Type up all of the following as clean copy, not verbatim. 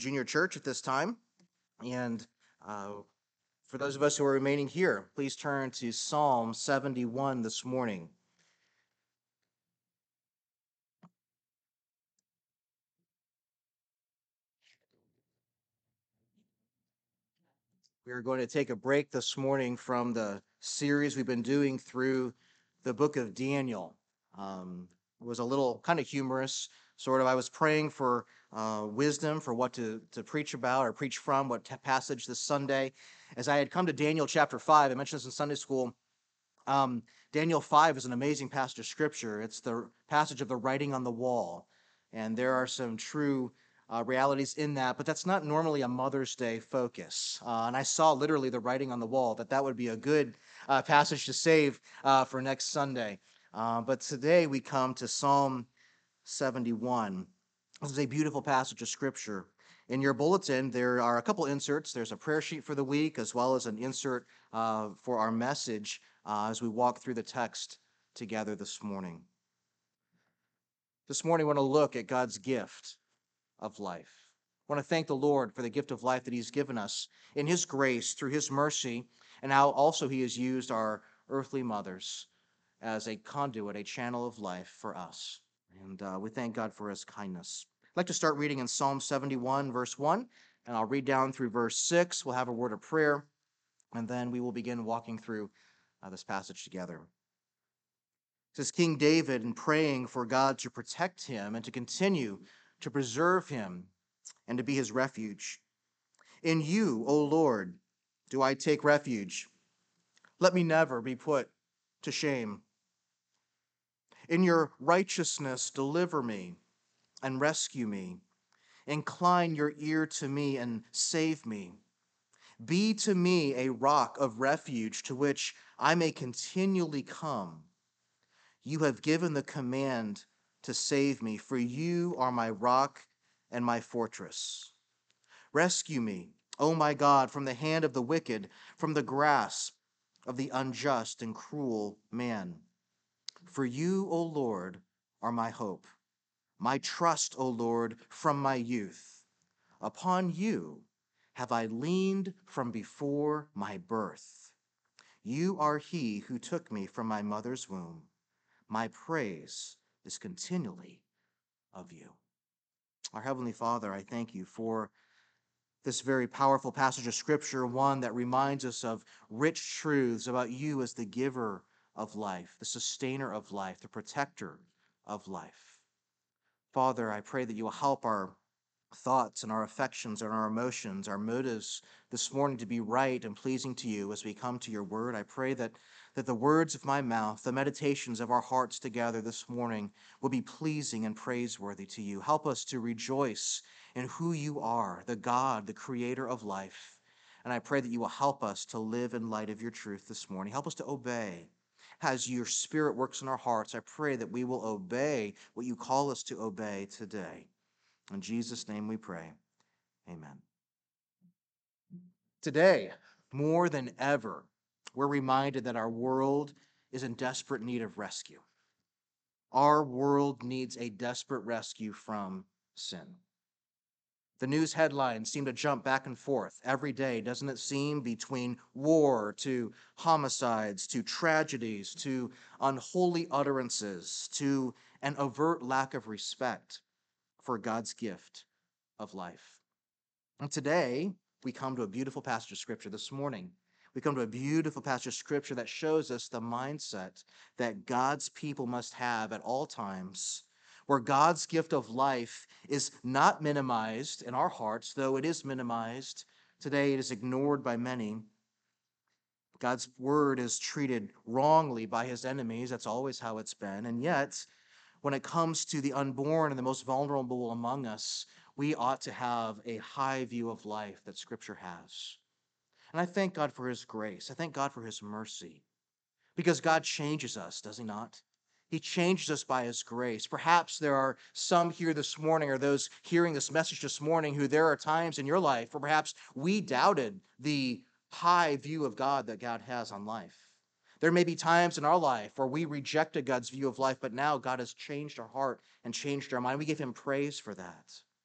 Junior Church at this time. And uh, for those of us who are remaining here, please turn to Psalm 71 this morning. We are going to take a break this morning from the series we've been doing through the book of Daniel. It was a little kind of humorous, sort of. I was praying for wisdom for what to preach about or preach from, what passage this Sunday. As I had come to Daniel chapter 5, I mentioned this in Sunday school. Um, Daniel 5 is an amazing passage of scripture. It's the passage of the writing on the wall. And there are some true realities in that, but that's not normally a Mother's Day focus. And I saw literally the writing on the wall that would be a good passage to save for next Sunday. But today we come to Psalm 71. This is a beautiful passage of scripture. In your bulletin, there are a couple inserts. There's a prayer sheet for the week, as well as an insert for our message as we walk through the text together this morning. This morning, we want to look at God's gift of life. I want to thank the Lord for the gift of life that He's given us in His grace, through His mercy, and how also He has used our earthly mothers as a conduit, a channel of life for us. And we thank God for His kindness. I'd like to start reading in Psalm 71, verse 1, and I'll read down through verse 6. We'll have a word of prayer, and then we will begin walking through this passage together. It says, King David, in praying for God to protect him and to continue to preserve him and to be his refuge. In you, O Lord, do I take refuge. Let me never be put to shame. In your righteousness, deliver me and rescue me. Incline your ear to me and save me. Be to me a rock of refuge to which I may continually come. You have given the command to save me, for you are my rock and my fortress. Rescue me, O my God, from the hand of the wicked, from the grasp of the unjust and cruel man. For you, O Lord, are my hope, my trust, O Lord, from my youth. Upon you have I leaned from before my birth. You are he who took me from my mother's womb. My praise is continually of you. Our Heavenly Father, I thank you for this very powerful passage of Scripture, one that reminds us of rich truths about you as the giver of life, the sustainer of life, the protector of life. Father, I pray that you will help our thoughts and our affections and our emotions, our motives this morning to be right and pleasing to you as we come to your word. I pray that the words of my mouth, the meditations of our hearts together this morning will be pleasing and praiseworthy to you. Help us to rejoice in who you are, the God, the creator of life. And I pray that you will help us to live in light of your truth this morning. Help us to obey. As your spirit works in our hearts, I pray that we will obey what you call us to obey today. In Jesus' name we pray. Amen. Today, more than ever, we're reminded that our world is in desperate need of rescue. Our world needs a desperate rescue from sin. The news headlines seem to jump back and forth every day, doesn't it seem, between war to homicides to tragedies to unholy utterances to an overt lack of respect for God's gift of life. And today, we come to a beautiful passage of Scripture this morning. We come to a beautiful passage of Scripture that shows us the mindset that God's people must have at all times, where God's gift of life is not minimized in our hearts, though it is minimized. Today, it is ignored by many. God's word is treated wrongly by his enemies. That's always how it's been. And yet, when it comes to the unborn and the most vulnerable among us, we ought to have a high view of life that Scripture has. And I thank God for his grace. I thank God for his mercy. Because God changes us, does he not? He changes us by his grace. Perhaps there are some here this morning, or those hearing this message this morning, who there are times in your life where perhaps we doubted the high view of God that God has on life. There may be times in our life where we rejected God's view of life, but now God has changed our heart and changed our mind. We give him praise for that.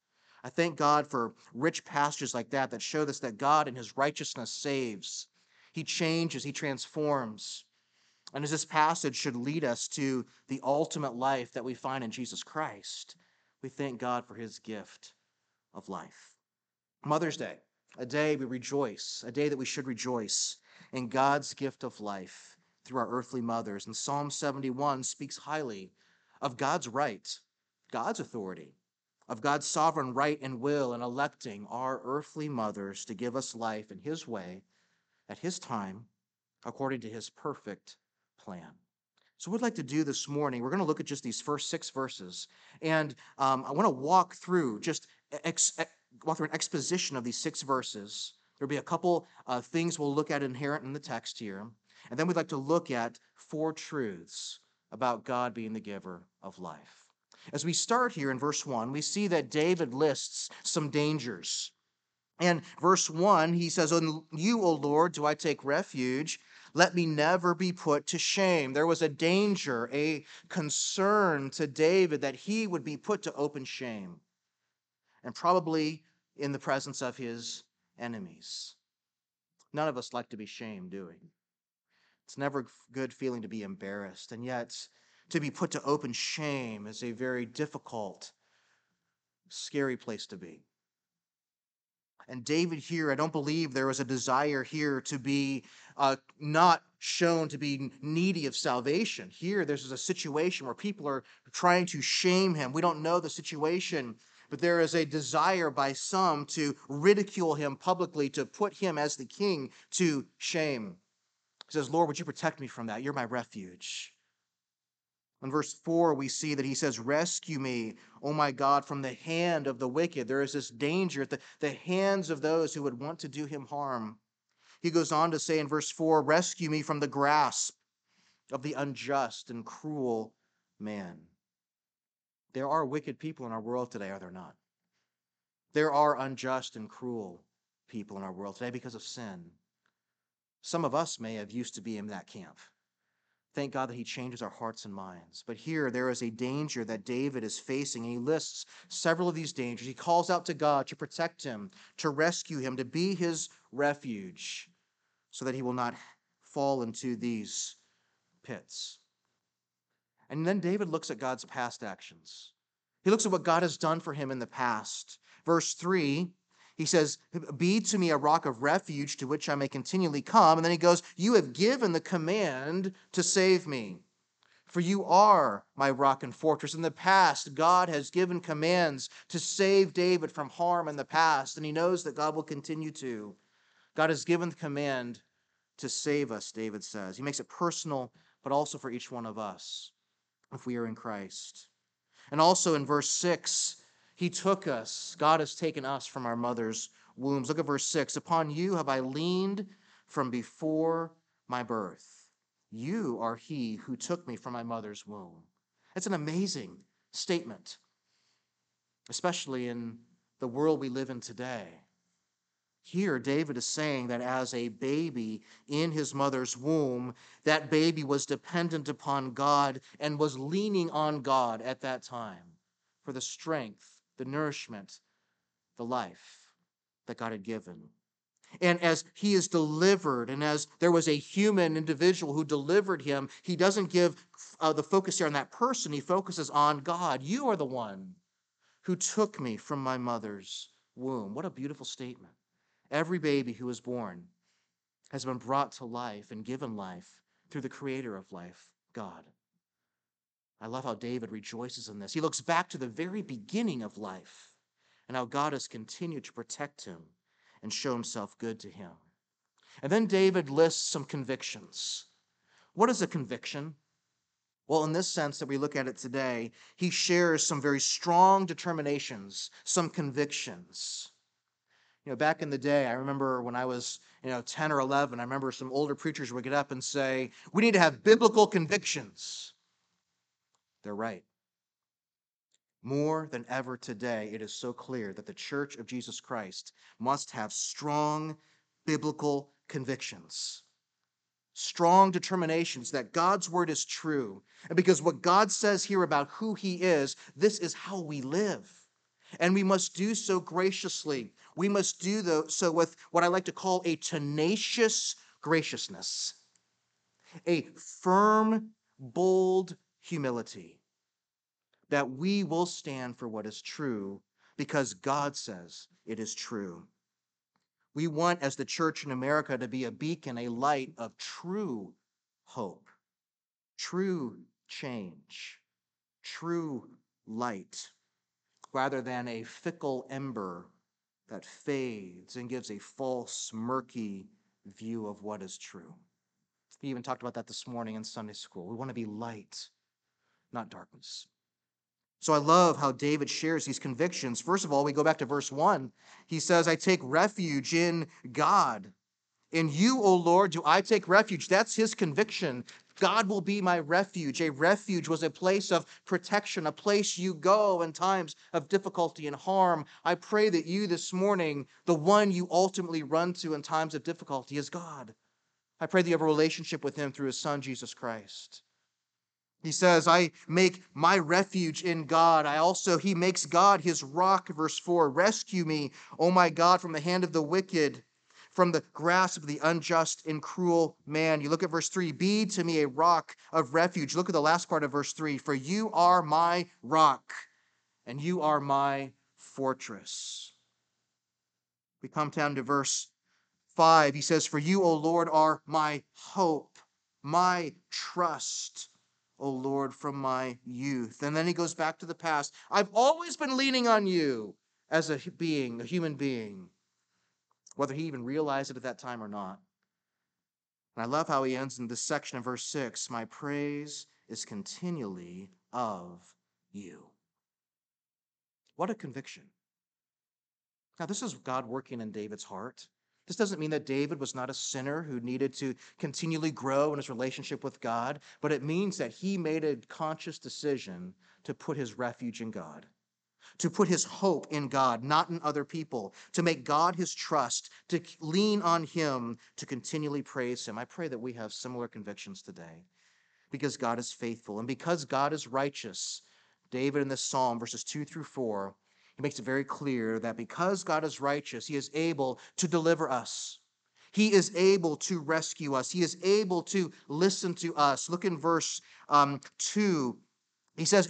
I thank God for rich passages like that show us that God in his righteousness saves. He changes, he transforms. And as this passage should lead us to the ultimate life that we find in Jesus Christ, we thank God for his gift of life. Mother's Day, a day we rejoice, a day that we should rejoice in God's gift of life through our earthly mothers. And Psalm 71 speaks highly of God's right, God's authority, of God's sovereign right and will in electing our earthly mothers to give us life in his way, at his time, according to his perfect plan. So, what we'd like to do this morning, we're going to look at just these first 6 verses, and I want to walk through walk through an exposition of these 6 verses. There'll be a couple things we'll look at inherent in the text here, and then we'd like to look at 4 truths about God being the giver of life. As we start here in verse 1, we see that David lists some dangers. And verse 1, he says, "On you, O Lord, do I take refuge. Let me never be put to shame." There was a danger, a concern to David that he would be put to open shame, and probably in the presence of his enemies. None of us like to be shamed, do we? It's never a good feeling to be embarrassed, and yet to be put to open shame is a very difficult, scary place to be. And David here, I don't believe there was a desire here to be not shown to be needy of salvation. Here, there's a situation where people are trying to shame him. We don't know the situation, but there is a desire by some to ridicule him publicly, to put him as the king to shame. He says, "Lord, would you protect me from that? You're my refuge." In verse 4, we see that he says, "Rescue me, O my God, from the hand of the wicked." There is this danger at the hands of those who would want to do him harm. He goes on to say in verse 4, "Rescue me from the grasp of the unjust and cruel man." There are wicked people in our world today, are there not? There are unjust and cruel people in our world today because of sin. Some of us may have used to be in that camp. Thank God that he changes our hearts and minds. But here there is a danger that David is facing, and he lists several of these dangers. He calls out to God to protect him, to rescue him, to be his refuge, so that he will not fall into these pits. And then David looks at God's past actions. He looks at what God has done for him in the past. Verse 3, he says, "Be to me a rock of refuge to which I may continually come." And then he goes, "You have given the command to save me. For you are my rock and fortress." In the past, God has given commands to save David from harm in the past, and he knows that God will continue to. God has given the command to save us, David says. He makes it personal, but also for each one of us if we are in Christ. And also in verse 6, he took us. God has taken us from our mother's wombs. Look at verse 6. "Upon you have I leaned from before my birth. You are he who took me from my mother's womb." That's an amazing statement, especially in the world we live in today. Here, David is saying that as a baby in his mother's womb, that baby was dependent upon God and was leaning on God at that time for the strength, the nourishment, the life that God had given. And as he is delivered, and as there was a human individual who delivered him, he doesn't give the focus here on that person. He focuses on God. "You are the one who took me from my mother's womb." What a beautiful statement. Every baby who is born has been brought to life and given life through the creator of life, God. I love how David rejoices in this. He looks back to the very beginning of life and how God has continued to protect him and show himself good to him. And then David lists some convictions. What is a conviction? Well, in this sense that we look at it today, he shares some very strong determinations, some convictions. Back in the day, I remember when I was, 10 or 11, I remember some older preachers would get up and say, "We need to have biblical convictions." They're right. More than ever today, it is so clear that the Church of Jesus Christ must have strong biblical convictions, strong determinations that God's word is true. And because what God says here about who he is, this is how we live. And we must do so graciously. We must do so with what I like to call a tenacious graciousness, a firm, bold humility, that we will stand for what is true because God says it is true. We want, as the church in America, to be a beacon, a light of true hope, true change, true light, rather than a fickle ember that fades and gives a false, murky view of what is true. We even talked about that this morning in Sunday school. We want to be light, not darkness. So I love how David shares these convictions. First of all, we go back to verse 1. He says, I take refuge in God. In you, O Lord, do I take refuge. That's his conviction. God will be my refuge. A refuge was a place of protection, a place you go in times of difficulty and harm. I pray that you this morning, the one you ultimately run to in times of difficulty is God. I pray that you have a relationship with him through his son, Jesus Christ. He says, I make my refuge in God. He makes God his rock, verse 4. Rescue me, O my God, from the hand of the wicked, from the grasp of the unjust and cruel man. You look at verse 3. Be to me a rock of refuge. Look at the last part of verse 3. For you are my rock, and you are my fortress. We come down to verse 5. He says, For you, O Lord, are my hope, my trust, O Lord, from my youth. And then he goes back to the past. I've always been leaning on you as a human being, whether he even realized it at that time or not. And I love how he ends in this section of verse 6. My praise is continually of you. What a conviction. Now, this is God working in David's heart. This doesn't mean that David was not a sinner who needed to continually grow in his relationship with God, but it means that he made a conscious decision to put his refuge in God, to put his hope in God, not in other people, to make God his trust, to lean on him, to continually praise him. I pray that we have similar convictions today because God is faithful and because God is righteous. David in this psalm, verses 2 through 4, he makes it very clear that because God is righteous, he is able to deliver us. He is able to rescue us. He is able to listen to us. Look in verse 2. He says,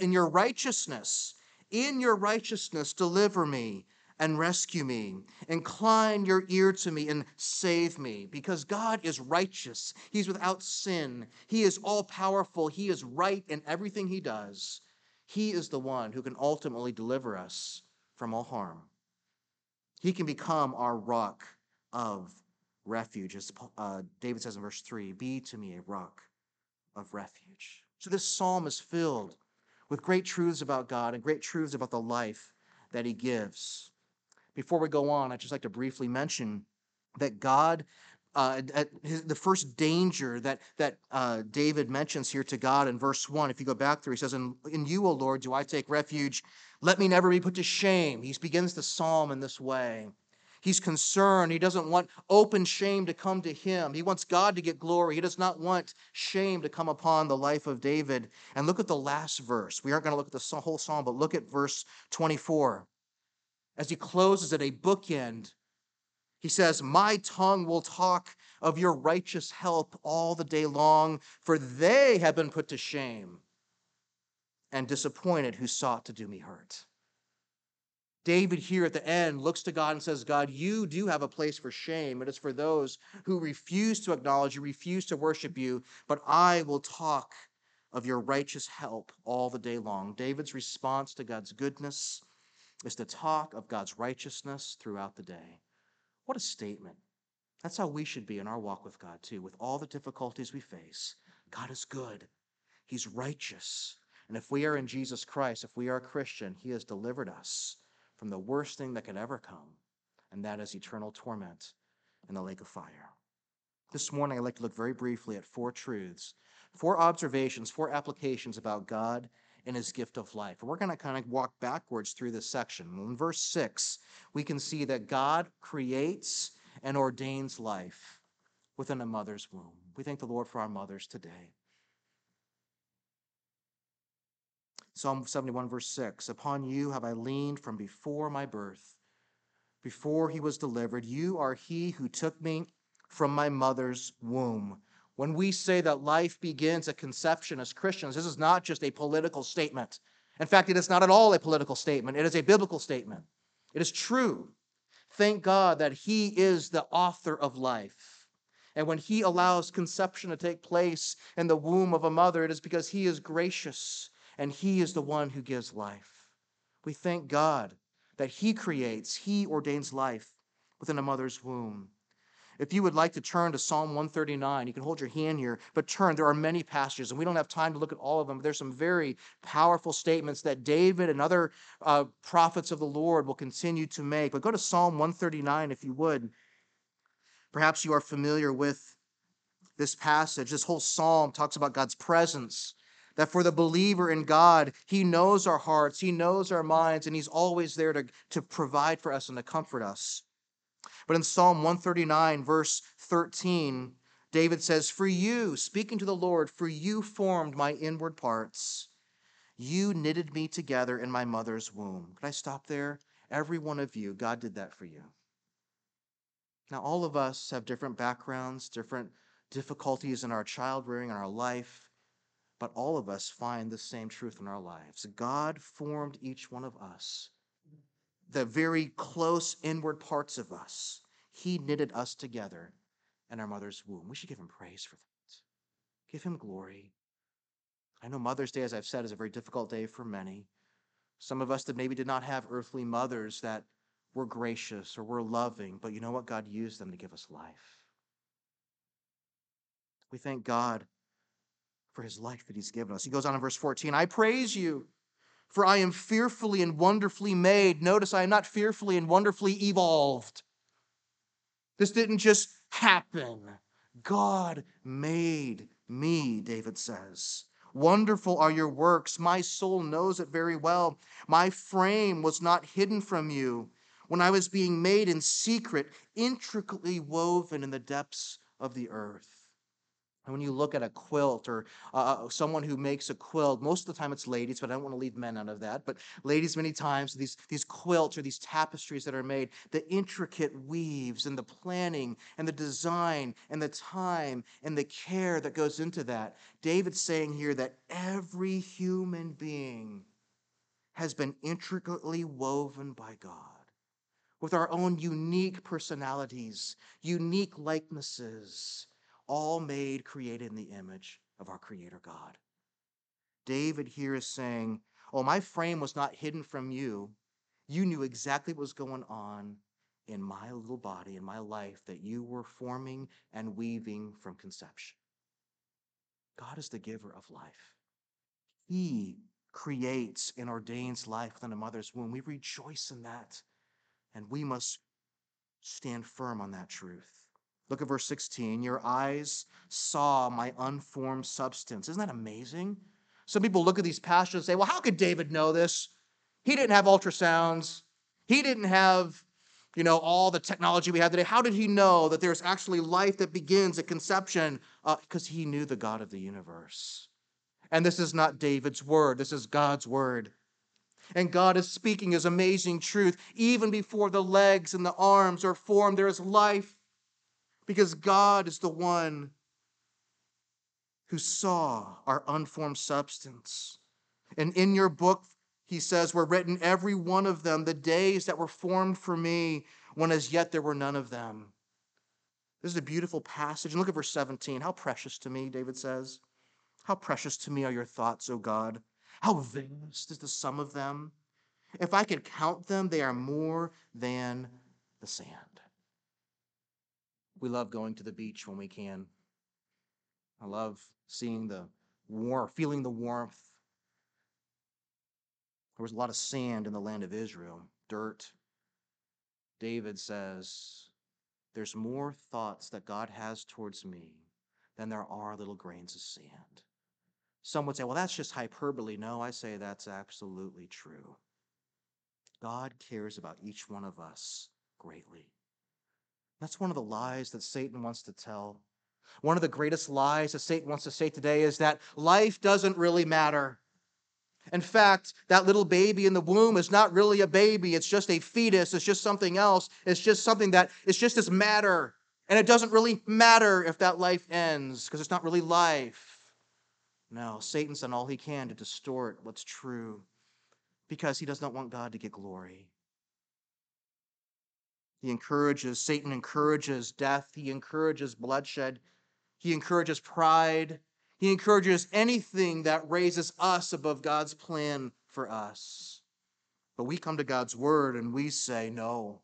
in your righteousness, deliver me and rescue me. Incline your ear to me and save me. Because God is righteous. He's without sin. He is all powerful. He is right in everything he does. He is the one who can ultimately deliver us from all harm. He can become our rock of refuge. As David says in verse 3, be to me a rock of refuge. So this psalm is filled with great truths about God and great truths about the life that he gives. Before we go on, I'd just like to briefly mention that God, the first danger that David mentions here to God in verse 1, if you go back there, he says, in you, O Lord, do I take refuge. Let me never be put to shame. He begins the psalm in this way. He's concerned. He doesn't want open shame to come to him. He wants God to get glory. He does not want shame to come upon the life of David. And look at the last verse. We aren't going to look at the whole psalm, but look at verse 24. As he closes at a bookend, he says, my tongue will talk of your righteous help all the day long, for they have been put to shame and disappointed who sought to do me hurt. David here at the end looks to God and says, God, you do have a place for shame. It is for those who refuse to acknowledge you, refuse to worship you, but I will talk of your righteous help all the day long. David's response to God's goodness is to talk of God's righteousness throughout the day. What a statement. That's how we should be in our walk with God, too. With all the difficulties we face, God is good. He's righteous. And if we are in Jesus Christ, if we are a Christian, he has delivered us from the worst thing that could ever come, and that is eternal torment in the lake of fire. This morning, I'd like to look very briefly at 4 truths, 4 observations, 4 applications about God and his gift of life. And we're going to kind of walk backwards through this section. In verse 6, we can see that God creates and ordains life within a mother's womb. We thank the Lord for our mothers today. Psalm 71, verse 6, upon you have I leaned from before my birth. Before he was delivered, you are he who took me from my mother's womb. When we say that life begins at conception as Christians, this is not just a political statement. In fact, it is not at all a political statement. It is a biblical statement. It is true. Thank God that he is the author of life. And when he allows conception to take place in the womb of a mother, it is because he is gracious and he is the one who gives life. We thank God that he creates, he ordains life within a mother's womb. If you would like to turn to Psalm 139, you can hold your hand here, but turn. There are many passages, and we don't have time to look at all of them, but there's some very powerful statements that David and other prophets of the Lord will continue to make. But go to Psalm 139 if you would. Perhaps you are familiar with this passage. This whole psalm talks about God's presence, that for the believer in God, he knows our hearts, he knows our minds, and he's always there to provide for us and to comfort us. But in Psalm 139, verse 13, David says, for you, speaking to the Lord, for you formed my inward parts. You knitted me together in my mother's womb. Could I stop there? Every one of you, God did that for you. Now, all of us have different backgrounds, different difficulties in our child rearing, in our life, but all of us find the same truth in our lives. God formed each one of us, the very close inward parts of us. He knitted us together in our mother's womb. We should give him praise for that. Give him glory. I know Mother's Day, as I've said, is a very difficult day for many. Some of us that maybe did not have earthly mothers that were gracious or were loving, but you know what? God used them to give us life. We thank God for his life that he's given us. He goes on in verse 14, I praise you, for I am fearfully and wonderfully made. Notice I am not fearfully and wonderfully evolved. This didn't just happen. God made me, David says. Wonderful are your works. My soul knows it very well. My frame was not hidden from you when I was being made in secret, intricately woven in the depths of the earth. And when you look at a quilt or someone who makes a quilt, most of the time it's ladies, but I don't want to leave men out of that. But ladies, many times, these quilts or these tapestries that are made, the intricate weaves and the planning and the design and the time and the care that goes into that. David's saying here that every human being has been intricately woven by God with our own unique personalities, unique likenesses, all made, created in the image of our Creator God. David here is saying, oh, my frame was not hidden from you. You knew exactly what was going on in my little body, in my life, that you were forming and weaving from conception. God is the giver of life. He creates and ordains life within a mother's womb. We rejoice in that, and we must stand firm on that truth. Look at verse 16. Your eyes saw my unformed substance. Isn't that amazing? Some people look at these passages and say, well, how could David know this? He didn't have ultrasounds. He didn't have, all the technology we have today. How did he know that there's actually life that begins at conception? Because he knew the God of the universe. And this is not David's word. This is God's word. And God is speaking his amazing truth. Even before the legs and the arms are formed, there is life, because God is the one who saw our unformed substance. And in your book, he says, were written every one of them, the days that were formed for me, when as yet there were none of them. This is a beautiful passage. And look at verse 17. How precious to me, David says. How precious to me are your thoughts, O God. How vast is the sum of them. If I could count them, they are more than the sand. We love going to the beach when we can. I love seeing the warmth, feeling the warmth. There was a lot of sand in the land of Israel, dirt. David says, there's more thoughts that God has towards me than there are little grains of sand. Some would say, well, that's just hyperbole. No, I say that's absolutely true. God cares about each one of us greatly. That's one of the lies that Satan wants to tell. One of the greatest lies that Satan wants to say today is that life doesn't really matter. In fact, that little baby in the womb is not really a baby. It's just a fetus. It's just something else. It's just something that, it's just this matter. And it doesn't really matter if that life ends because it's not really life. No, Satan's done all he can to distort what's true because he does not want God to get glory. Satan encourages death. He encourages bloodshed. He encourages pride. He encourages anything that raises us above God's plan for us. But we come to God's word and we say, no,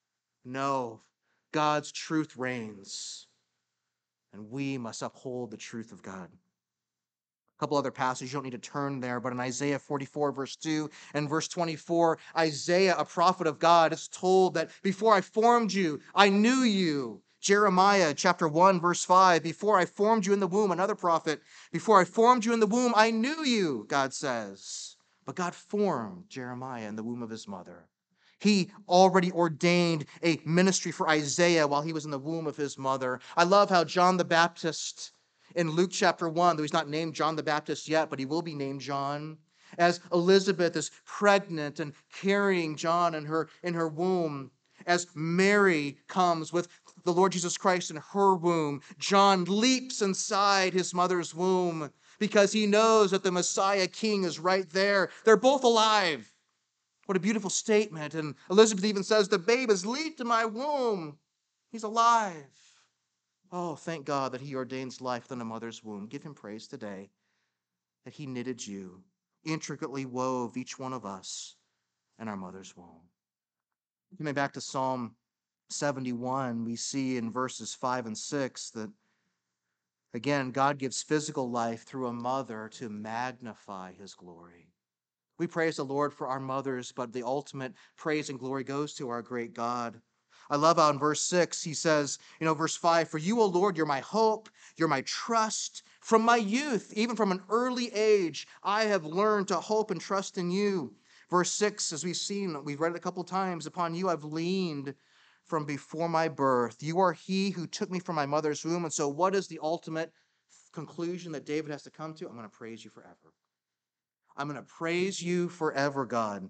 God's truth reigns. And we must uphold the truth of God. A couple other passages, you don't need to turn there, but in Isaiah 44, verse 2 and verse 24, Isaiah, a prophet of God, is told that before I formed you, I knew you. Jeremiah chapter 1, verse 5, before I formed you in the womb, another prophet, before I formed you in the womb, I knew you, God says. But God formed Jeremiah in the womb of his mother. He already ordained a ministry for Isaiah while he was in the womb of his mother. I love how John the Baptist in Luke chapter 1, though he's not named John the Baptist yet, but he will be named John, as Elizabeth is pregnant and carrying John in her womb, as Mary comes with the Lord Jesus Christ in her womb, John leaps inside his mother's womb because he knows that the Messiah King is right there. They're both alive. What a beautiful statement. And Elizabeth even says, the babe has leaped in my womb. He's alive. Oh, thank God that he ordains life within a mother's womb. Give him praise today that he knitted you, intricately wove each one of us in our mother's womb. Coming back to Psalm 71, we see in verses 5 and 6 that, again, God gives physical life through a mother to magnify his glory. We praise the Lord for our mothers, but the ultimate praise and glory goes to our great God. I love how in verse 6 he says, verse 5, for you, O Lord, you're my hope, you're my trust. From my youth, even from an early age, I have learned to hope and trust in you. Verse 6, as we've read it a couple times, upon you I've leaned from before my birth. You are he who took me from my mother's womb. And so what is the ultimate conclusion that David has to come to? I'm going to praise you forever. I'm going to praise you forever, God.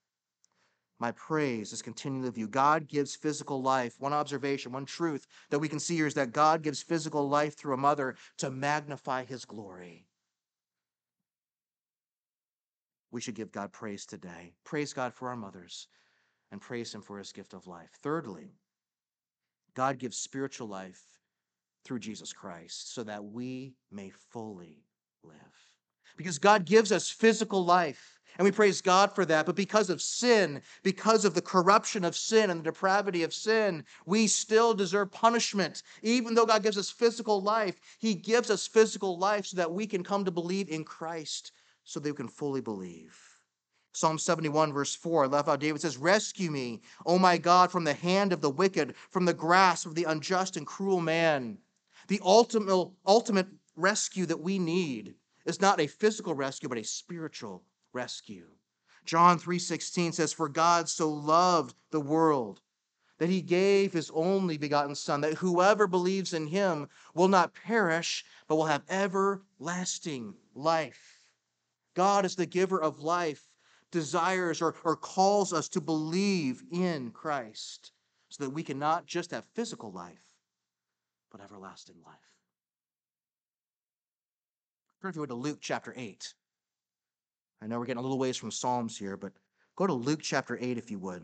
My praise is continually with you. God gives physical life. One observation, one truth that we can see here is that God gives physical life through a mother to magnify his glory. We should give God praise today. Praise God for our mothers and praise him for his gift of life. Thirdly, God gives spiritual life through Jesus Christ so that we may fully live. Because God gives us physical life, and we praise God for that. But because of sin, because of the corruption of sin and the depravity of sin, we still deserve punishment. Even though God gives us physical life, he gives us physical life so that we can come to believe in Christ, so that we can fully believe. Psalm 71, verse 4, I love how David says, rescue me, O my God, from the hand of the wicked, from the grasp of the unjust and cruel man. The ultimate rescue that we need is not a physical rescue, but a spiritual rescue. John 3:16 says, for God so loved the world that he gave his only begotten Son, that whoever believes in him will not perish, but will have everlasting life. God is the giver of life, desires or calls us to believe in Christ so that we can not just have physical life, but everlasting life. Turn if you would to Luke chapter 8. I know we're getting a little ways from Psalms here, but go to Luke chapter 8 if you would.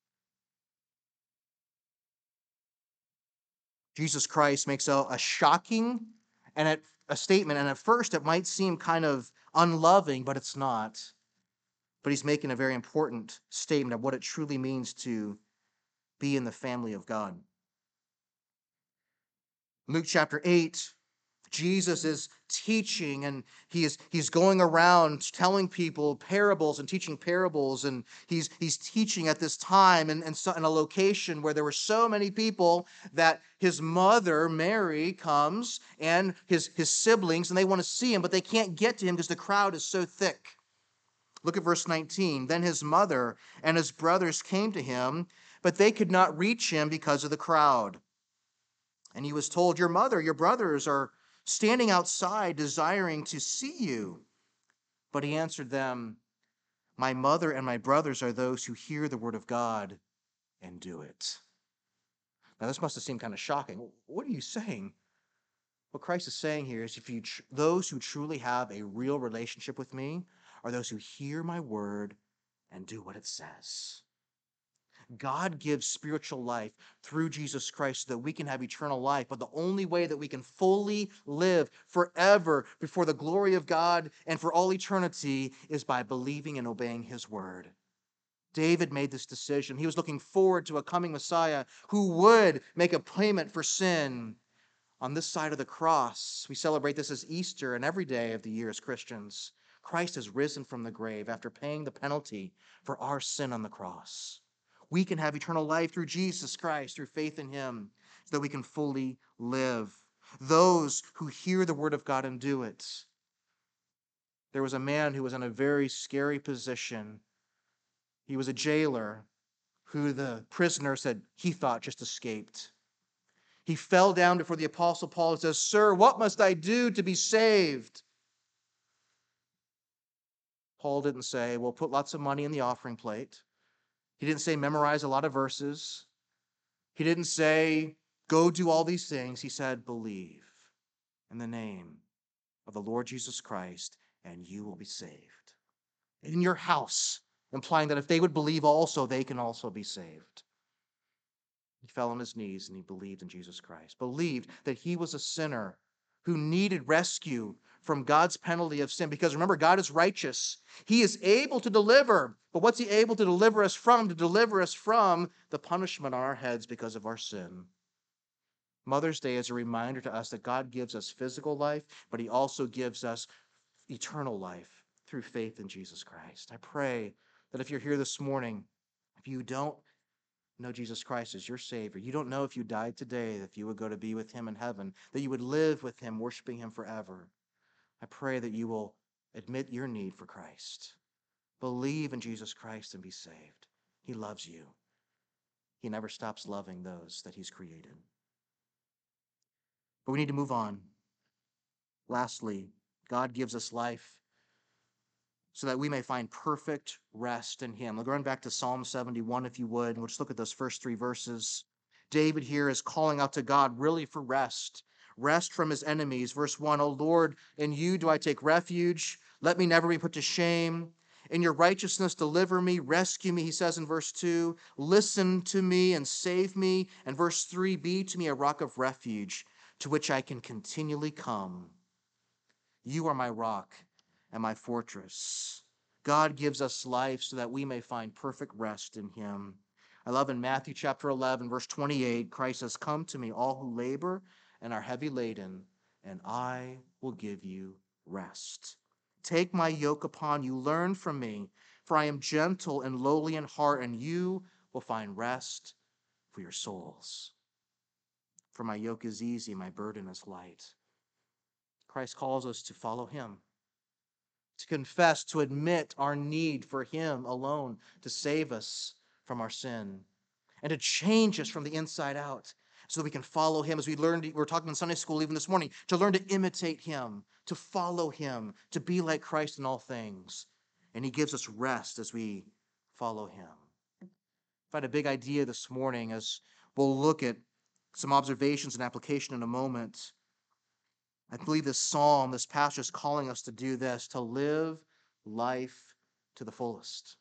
Jesus Christ makes a shocking and a statement, and at first it might seem kind of unloving, but it's not. But he's making a very important statement of what it truly means to be in the family of God. Luke chapter 8, Jesus is teaching, and he's going around telling people parables and teaching parables, and he's teaching at this time in a location where there were so many people that his mother, Mary, comes, and his siblings, and they want to see him, but they can't get to him because the crowd is so thick. Look at verse 19. Then his mother and his brothers came to him, but they could not reach him because of the crowd. And he was told, your mother, your brothers are standing outside desiring to see you. But he answered them, my mother and my brothers are those who hear the word of God and do it. Now, this must have seemed kind of shocking. What are you saying? What Christ is saying here is those who truly have a real relationship with me are those who hear my word and do what it says. God gives spiritual life through Jesus Christ so that we can have eternal life. But the only way that we can fully live forever before the glory of God and for all eternity is by believing and obeying his word. David made this decision. He was looking forward to a coming Messiah who would make a payment for sin on this side of the cross. We celebrate this as Easter and every day of the year as Christians. Christ has risen from the grave after paying the penalty for our sin on the cross. We can have eternal life through Jesus Christ, through faith in him, so that we can fully live. Those who hear the word of God and do it. There was a man who was in a very scary position. He was a jailer who the prisoner said he thought just escaped. He fell down before the Apostle Paul and says, Sir, what must I do to be saved? Paul didn't say, well, put lots of money in the offering plate. He didn't say, memorize a lot of verses. He didn't say, go do all these things. He said, believe in the name of the Lord Jesus Christ, and you will be saved. In your house, implying that if they would believe also, they can also be saved. He fell on his knees and he believed in Jesus Christ, believed that he was a sinner who needed rescue from God's penalty of sin. Because remember, God is righteous. He is able to deliver. But what's he able to deliver us from? To deliver us from the punishment on our heads because of our sin. Mother's Day is a reminder to us that God gives us physical life, but he also gives us eternal life through faith in Jesus Christ. I pray that if you're here this morning, if you don't know Jesus Christ as your Savior, you don't know if you died today, if you would go to be with him in heaven, that you would live with him, worshiping him forever. I pray that you will admit your need for Christ. Believe in Jesus Christ and be saved. He loves you. He never stops loving those that he's created. But we need to move on. Lastly, God gives us life so that we may find perfect rest in him. We're going back to Psalm 71, if you would, and we'll just look at those first 3 verses. David here is calling out to God really for rest from his enemies. Verse 1, O Lord, in you do I take refuge. Let me never be put to shame. In your righteousness, deliver me, rescue me, he says in verse 2. Listen to me and save me. And verse 3, be to me a rock of refuge to which I can continually come. You are my rock and my fortress. God gives us life so that we may find perfect rest in him. I love in Matthew chapter 11, verse 28, Christ says, come to me, all who labor and are heavy laden, and I will give you rest. Take my yoke upon you, learn from me, for I am gentle and lowly in heart, and you will find rest for your souls. For my yoke is easy, my burden is light. Christ calls us to follow him, to confess, to admit our need for him alone to save us from our sin and to change us from the inside out so that we can follow him. As we were talking in Sunday school even this morning, to learn to imitate him, to follow him, to be like Christ in all things. And he gives us rest as we follow him. I had a big idea this morning as we'll look at some observations and application in a moment. I believe this psalm, this passage is calling us to do this, to live life to the fullest.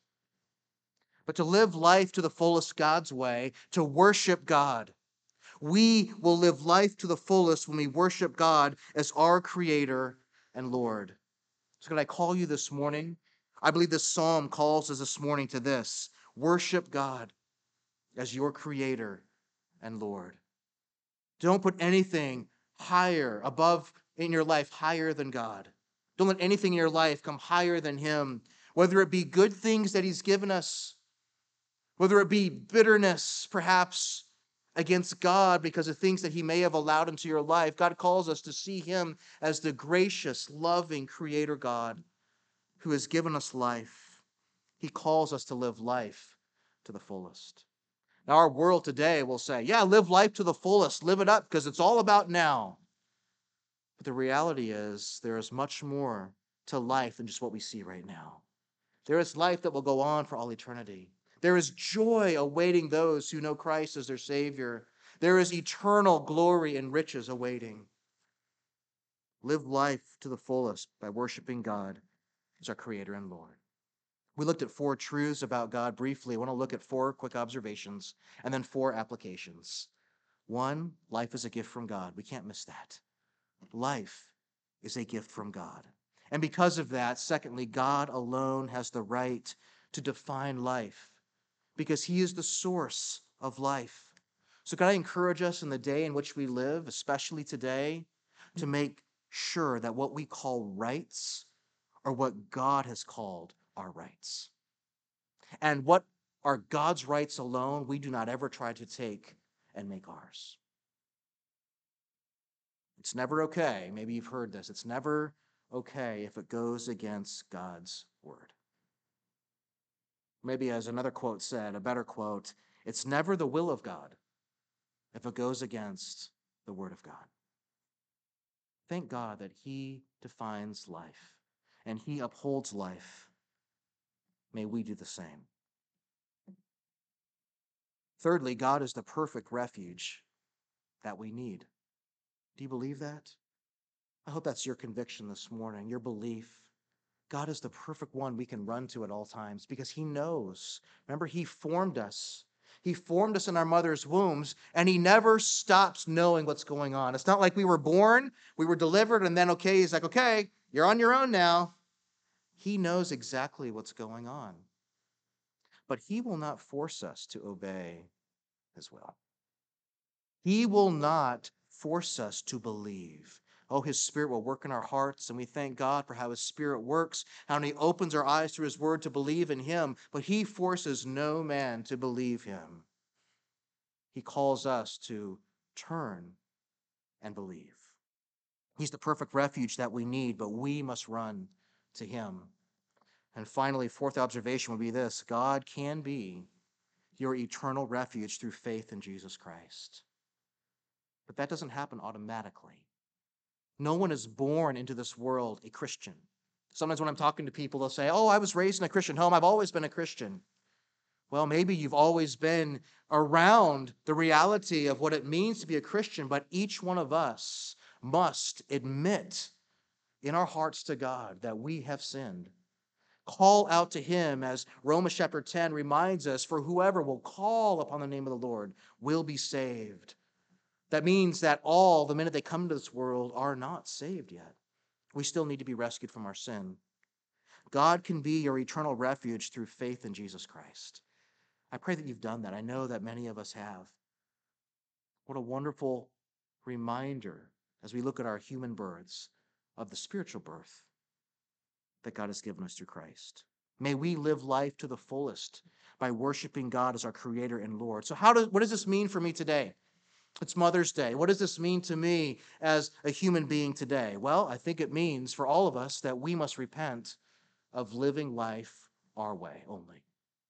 But to live life to the fullest God's way, to worship God. We will live life to the fullest when we worship God as our Creator and Lord. So can I call you this morning? I believe this psalm calls us this morning to this. Worship God as your Creator and Lord. Don't put anything higher, above in your life, higher than God. Don't let anything in your life come higher than him, whether it be good things that he's given us, whether it be bitterness, perhaps, against God because of things that he may have allowed into your life. God calls us to see him as the gracious, loving Creator God who has given us life. He calls us to live life to the fullest. Now, our world today will say, yeah, live life to the fullest, live it up, because it's all about now. But the reality is there is much more to life than just what we see right now. There is life that will go on for all eternity. There is joy awaiting those who know Christ as their Savior. There is eternal glory and riches awaiting. Live life to the fullest by worshiping God as our Creator and Lord. We looked at 4 truths about God briefly. I want to look at 4 quick observations and then 4 applications. 1, life is a gift from God. We can't miss that. Life is a gift from God. And because of that, secondly, God alone has the right to define life because he is the source of life. So can I encourage us in the day in which we live, especially today, to make sure that what we call rights are what God has called our rights. And what are God's rights alone, we do not ever try to take and make ours. It's never okay. Maybe you've heard this. It's never okay if it goes against God's word. Maybe as another quote said, a better quote, it's never the will of God if it goes against the word of God. Thank God that he defines life and he upholds life. May we do the same. Thirdly, God is the perfect refuge that we need. Do you believe that? I hope that's your conviction this morning, your belief. God is the perfect one we can run to at all times because he knows. Remember, he formed us. He formed us in our mother's wombs, and he never stops knowing what's going on. It's not like we were born, we were delivered, and then, okay, he's like, okay, you're on your own now. He knows exactly what's going on. But he will not force us to obey his will. He will not force us to believe. Oh, his Spirit will work in our hearts, and we thank God for how his Spirit works, how he opens our eyes through his word to believe in him, but he forces no man to believe him. He calls us to turn and believe. He's the perfect refuge that we need, but we must run to him. And finally, 4th observation would be this: God can be your eternal refuge through faith in Jesus Christ. But that doesn't happen automatically. No one is born into this world a Christian. Sometimes when I'm talking to people, they'll say, oh, I was raised in a Christian home. I've always been a Christian. Well, maybe you've always been around the reality of what it means to be a Christian, but each one of us must admit in our hearts to God that we have sinned. Call out to him, as Romans chapter 10 reminds us, for whoever will call upon the name of the Lord will be saved. That means that all, the minute they come to this world, are not saved yet. We still need to be rescued from our sin. God can be your eternal refuge through faith in Jesus Christ. I pray that you've done that. I know that many of us have. What a wonderful reminder as we look at our human births of the spiritual birth that God has given us through Christ. May we live life to the fullest by worshiping God as our Creator and Lord. So what does this mean for me today? It's Mother's Day. What does this mean to me as a human being today? Well, I think it means for all of us that we must repent of living life our way only.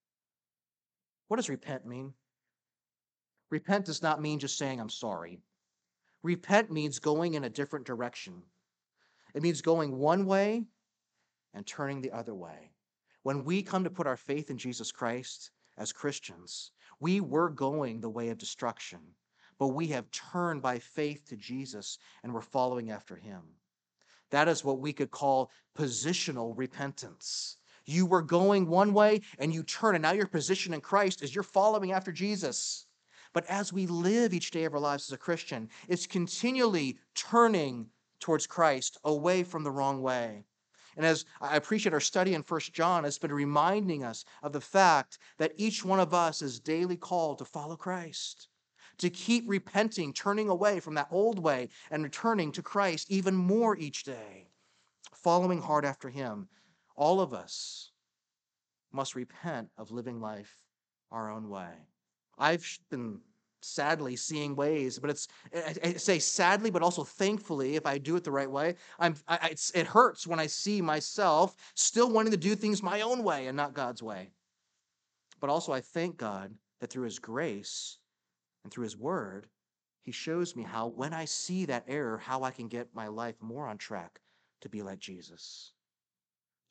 What does repent mean? Repent does not mean just saying, I'm sorry. Repent means going in a different direction. It means going one way and turning the other way. When we come to put our faith in Jesus Christ as Christians, we were going the way of destruction, but we have turned by faith to Jesus and we're following after him. That is what we could call positional repentance. You were going one way and you turn, and now your position in Christ is you're following after Jesus. But as we live each day of our lives as a Christian, it's continually turning towards Christ, away from the wrong way. And as I appreciate our study in 1 John, it's been reminding us of the fact that each one of us is daily called to follow Christ, to keep repenting, turning away from that old way and returning to Christ even more each day, following hard after him. All of us must repent of living life our own way. I've been sadly seeing ways, but I say sadly, but also thankfully, if I do it the right way, it hurts when I see myself still wanting to do things my own way and not God's way. But also I thank God that through his grace and through his word, he shows me how, when I see that error, how I can get my life more on track to be like Jesus.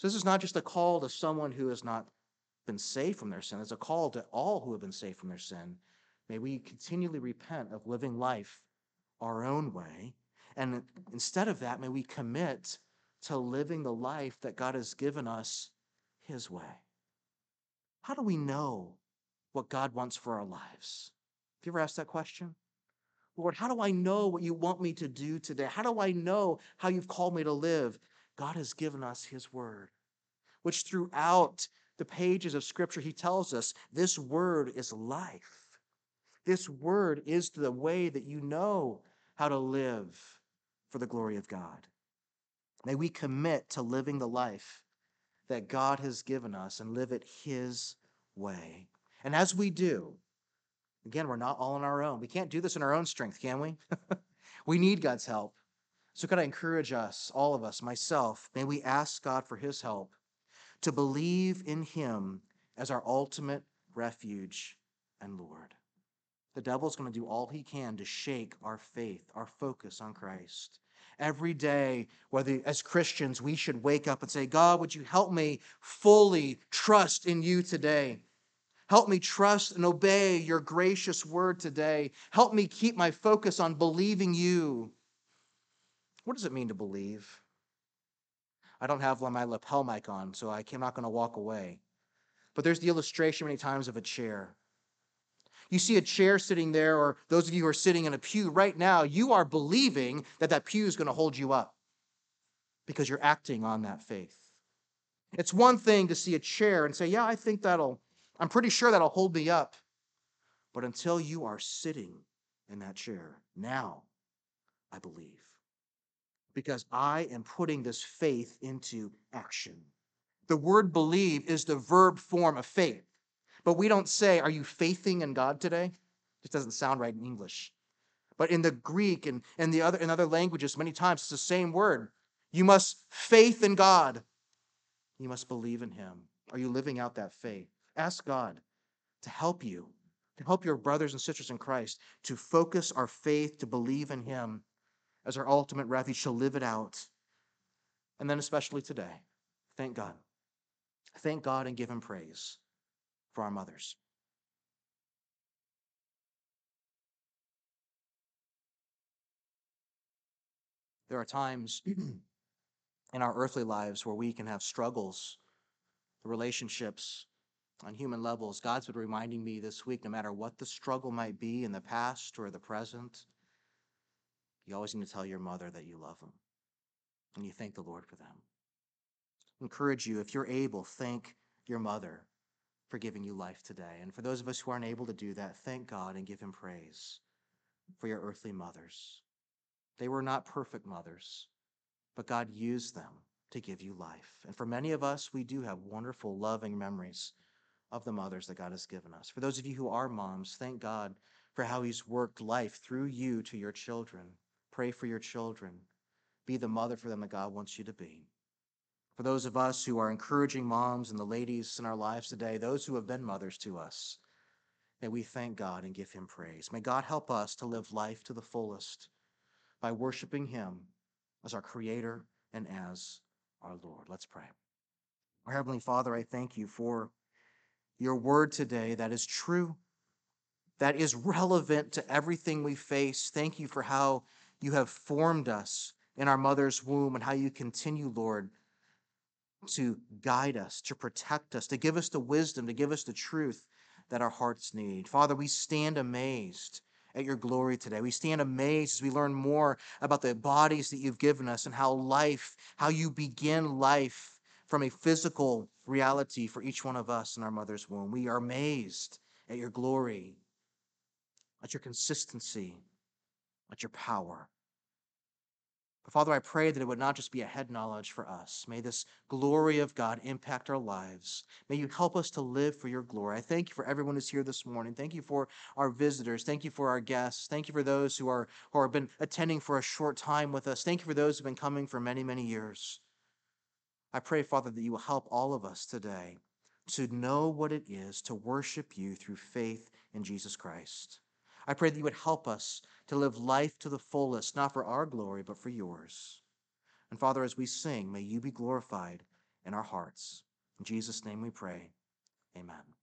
So this is not just a call to someone who has not been saved from their sin. It's a call to all who have been saved from their sin. May we continually repent of living life our own way. And instead of that, may we commit to living the life that God has given us his way. How do we know what God wants for our lives? Have you ever asked that question? Lord, how do I know what you want me to do today? How do I know how you've called me to live? God has given us his word, which throughout the pages of Scripture, he tells us this word is life. This word is the way that you know how to live for the glory of God. May we commit to living the life that God has given us and live it his way. And as we do, again, we're not all on our own. We can't do this in our own strength, can we? We need God's help. So could I encourage us, all of us, myself, may we ask God for his help to believe in him as our ultimate refuge and Lord. The devil's going to do all he can to shake our faith, our focus on Christ. Every day, whether as Christians, we should wake up and say, God, would you help me fully trust in you today? Help me trust and obey your gracious word today. Help me keep my focus on believing you. What does it mean to believe? I don't have my lapel mic on, so I'm not going to walk away. But there's the illustration many times of a chair. You see a chair sitting there, or those of you who are sitting in a pew right now, you are believing that that pew is going to hold you up because you're acting on that faith. It's one thing to see a chair and say, yeah, I'm pretty sure that'll hold me up. But until you are sitting in that chair, now I believe. Because I am putting this faith into action. The word believe is the verb form of faith. But we don't say, are you faithing in God today? It doesn't sound right in English. But in the Greek and in other languages, many times it's the same word. You must faith in God. You must believe in him. Are you living out that faith? Ask God to help you, to help your brothers and sisters in Christ, to focus our faith, to believe in him as our ultimate refuge, to live it out. And then especially today, thank God. Thank God and give him praise for our mothers. There are times in our earthly lives where we can have struggles, the relationships on human levels. God's been reminding me this week, no matter what the struggle might be in the past or the present, you always need to tell your mother that you love them and you thank the Lord for them. Encourage you, if you're able, thank your mother for giving you life today. And for those of us who aren't able to do that, thank God and give him praise for your earthly mothers. They were not perfect mothers, but God used them to give you life. And for many of us, we do have wonderful, loving memories of the mothers that God has given us. For those of you who are moms, thank God for how he's worked life through you to your children. Pray for your children. Be the mother for them that God wants you to be. For those of us who are encouraging moms and the ladies in our lives today, those who have been mothers to us, may we thank God and give him praise. May God help us to live life to the fullest by worshiping him as our Creator and as our Lord. Let's pray. Our Heavenly Father, I thank you for your word today that is true, that is relevant to everything we face. Thank you for how you have formed us in our mother's womb and how you continue, Lord, to guide us, to protect us, to give us the wisdom, to give us the truth that our hearts need. Father, we stand amazed at your glory today. We stand amazed as we learn more about the bodies that you've given us and how you begin life from a physical reality for each one of us in our mother's womb. We are amazed at your glory, at your consistency, at your power. But Father, I pray that it would not just be a head knowledge for us. May this glory of God impact our lives. May you help us to live for your glory. I thank you for everyone who's here this morning. Thank you for our visitors. Thank you for our guests. Thank you for those who have been attending for a short time with us. Thank you for those who have been coming for many, many years. I pray, Father, that you will help all of us today to know what it is to worship you through faith in Jesus Christ. I pray that you would help us to live life to the fullest, not for our glory, but for yours. And Father, as we sing, may you be glorified in our hearts. In Jesus' name we pray. Amen.